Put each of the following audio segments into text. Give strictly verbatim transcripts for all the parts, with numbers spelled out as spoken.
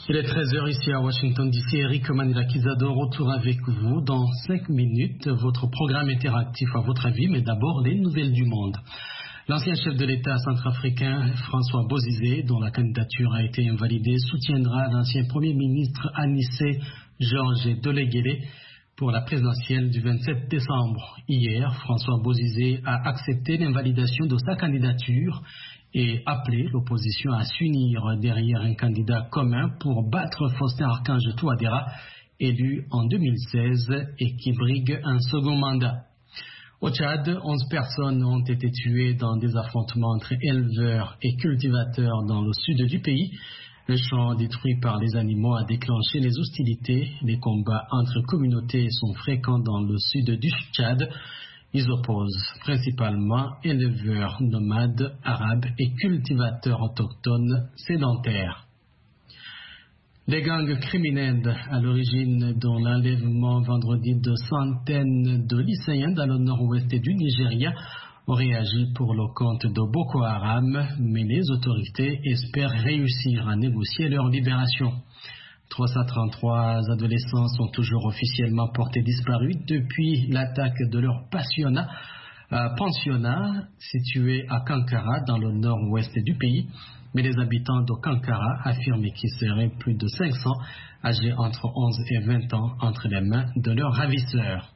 Il est treize heures ici à Washington D C. Eric Manila-Kizado, retour avec vous dans cinq minutes. Votre programme interactif à votre avis, mais d'abord les nouvelles du monde. L'ancien chef de l'État centrafricain, François Bozizé, dont la candidature a été invalidée, soutiendra l'ancien Premier ministre Anissé Georges Doléguélé pour la présidentielle du vingt-sept décembre. Hier, François Bozizé a accepté l'invalidation de sa candidature et appelé l'opposition à s'unir derrière un candidat commun pour battre Faustin Archange Touadéra, élu en deux mille seize et qui brigue un second mandat. Au Tchad, onze personnes ont été tuées dans des affrontements entre éleveurs et cultivateurs dans le sud du pays. Le champ détruit par les animaux a déclenché les hostilités. Les combats entre communautés sont fréquents dans le sud du Tchad. Ils opposent principalement éleveurs nomades arabes et cultivateurs autochtones sédentaires. Les gangs criminels à l'origine de l'enlèvement vendredi de centaines de lycéens dans le nord-ouest du Nigeria ont réagi pour le compte de Boko Haram, mais les autorités espèrent réussir à négocier leur libération. trois cent trente-trois adolescents sont toujours officiellement portés disparus depuis l'attaque de leur pensionnat, euh, pensionnat situé à Kankara dans le nord-ouest du pays. Mais les habitants de Kankara affirment qu'ils seraient plus de cinq cents âgés entre onze et vingt ans entre les mains de leurs ravisseurs.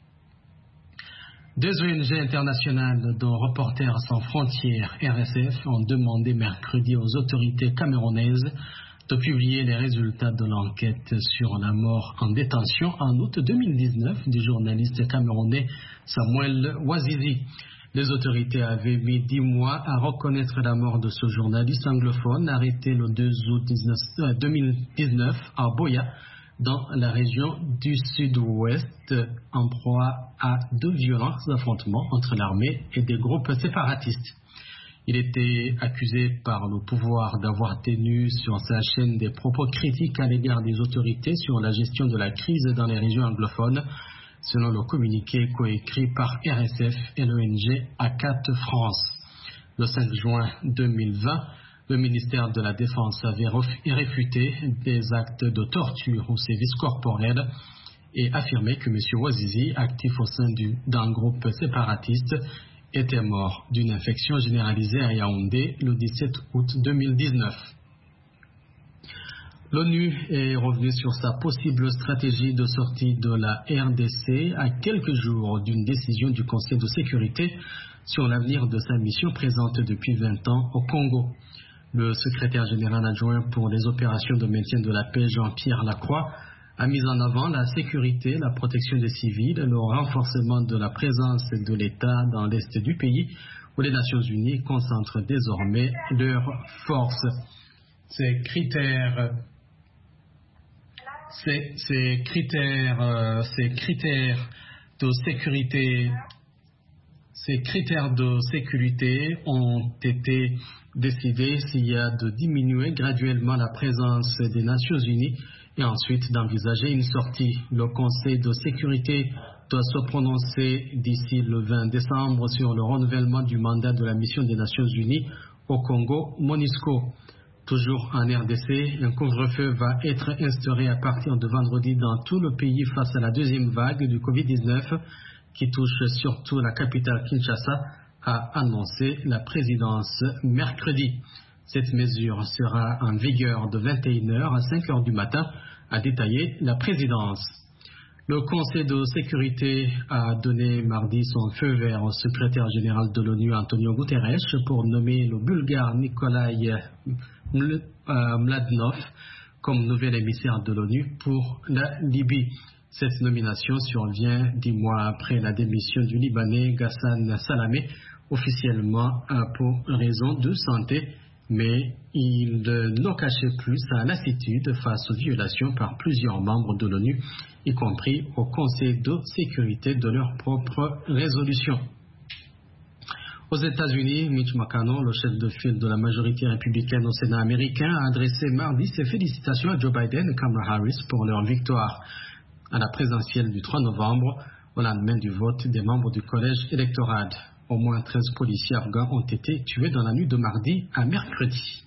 Deux O N G internationales dont Reporters sans frontières R S F ont demandé mercredi aux autorités camerounaises de publier les résultats de l'enquête sur la mort en détention en août deux mille dix-neuf du journaliste camerounais Samuel Ouazizi. Les autorités avaient mis dix mois à reconnaître la mort de ce journaliste anglophone arrêté le deux août deux mille dix-neuf à Boya, dans la région du sud-ouest, en proie à de violents affrontements entre l'armée et des groupes séparatistes. Il était accusé par le pouvoir d'avoir tenu sur sa chaîne des propos critiques à l'égard des autorités sur la gestion de la crise dans les régions anglophones, selon le communiqué coécrit par R S F et l'O N G A C A T France. Le cinq juin deux mille vingt, le ministère de la Défense avait réfuté des actes de torture ou sévices corporels et affirmé que M. Ouazizi, actif au sein d'un groupe séparatiste, était mort d'une infection généralisée à Yaoundé le dix-sept août deux mille dix-neuf. L'ONU est revenue sur sa possible stratégie de sortie de la R D C à quelques jours d'une décision du Conseil de sécurité sur l'avenir de sa mission présente depuis vingt ans au Congo. Le secrétaire général adjoint pour les opérations de maintien de la paix, Jean-Pierre Lacroix, a mis en avant la sécurité, la protection des civils, le renforcement de la présence de l'État dans l'est du pays, où les Nations Unies concentrent désormais leurs forces. Ces critères, ces, ces critères, euh, ces critères de sécurité, ces critères de sécurité ont été décidés s'il y a de diminuer graduellement la présence des Nations Unies et ensuite d'envisager une sortie. Le Conseil de sécurité doit se prononcer d'ici le vingt décembre sur le renouvellement du mandat de la mission des Nations Unies au Congo, MONUSCO. Toujours en R D C, un couvre-feu va être instauré à partir de vendredi dans tout le pays face à la deuxième vague du covid dix-neuf qui touche surtout la capitale Kinshasa, a annoncé la présidence mercredi. Cette mesure sera en vigueur de vingt et une heures à cinq heures du matin, a détaillé la présidence. Le Conseil de sécurité a donné mardi son feu vert au secrétaire général de l'ONU Antonio Guterres pour nommer le Bulgare Nikolai Mladinov comme nouvel émissaire de l'ONU pour la Libye. Cette nomination survient dix mois après la démission du Libanais Ghassan Salamé, officiellement pour raison de santé, mais il ne cachait plus sa lassitude face aux violations par plusieurs membres de l'ONU, y compris au Conseil de sécurité de leur propre résolution. Aux États-Unis, Mitch McConnell, le chef de file de la majorité républicaine au Sénat américain, a adressé mardi ses félicitations à Joe Biden et Kamala Harris pour leur victoire à la présidentielle du trois novembre, au lendemain du vote des membres du collège électoral. Au moins treize policiers afghans ont été tués dans la nuit de mardi à mercredi.